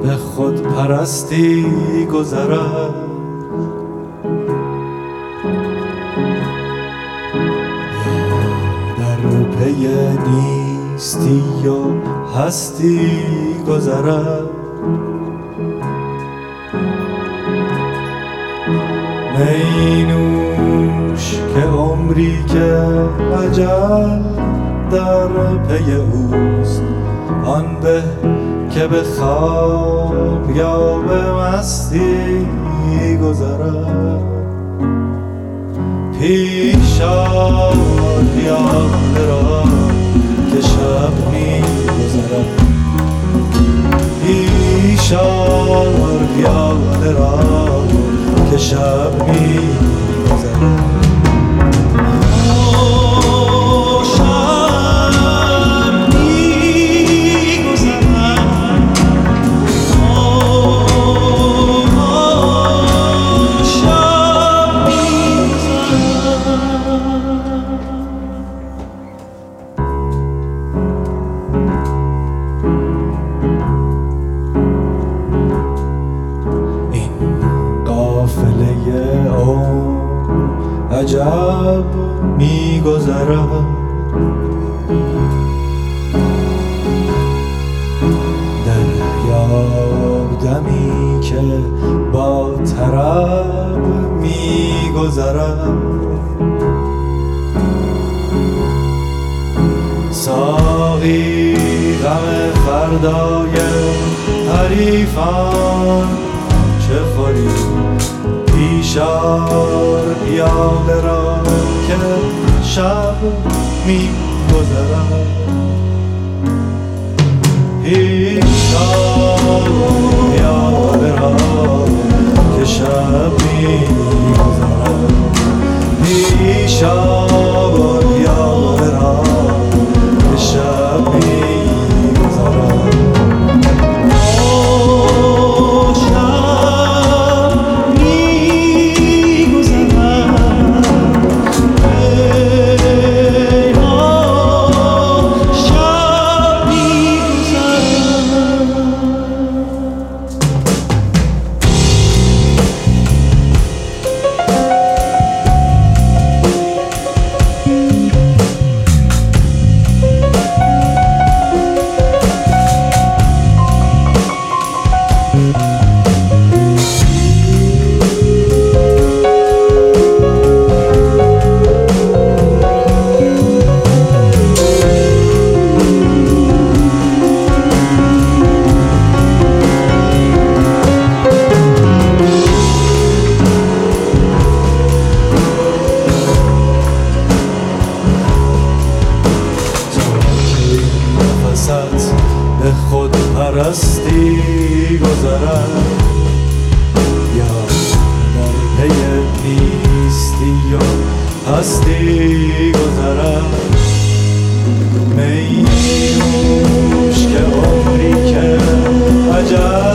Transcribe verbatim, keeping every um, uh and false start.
به خود پرستی گذرد. یا در پی نیستی و هستی گذرد. می نوش که عمری که اجل در پی اوست، آن به که به خواب یا به مستی گذرد. پیش آر پیاده را که شب می گذرد. پیش آر پیاده را که شب می گذرد. عجب می گذرد. دریاب دمی که با طرب می گذرد. ساقی غم فردای حریفان چه خوری؟ پیش آر پیاده را که شب می گذرد. پیش آر پیاده را که شب می گذرد. پیش آر پیاده را که شب می گذرد. به خود پرستی گذرد. یا در پی نیستی و هستی گذرد. می نوش که عمری که عجب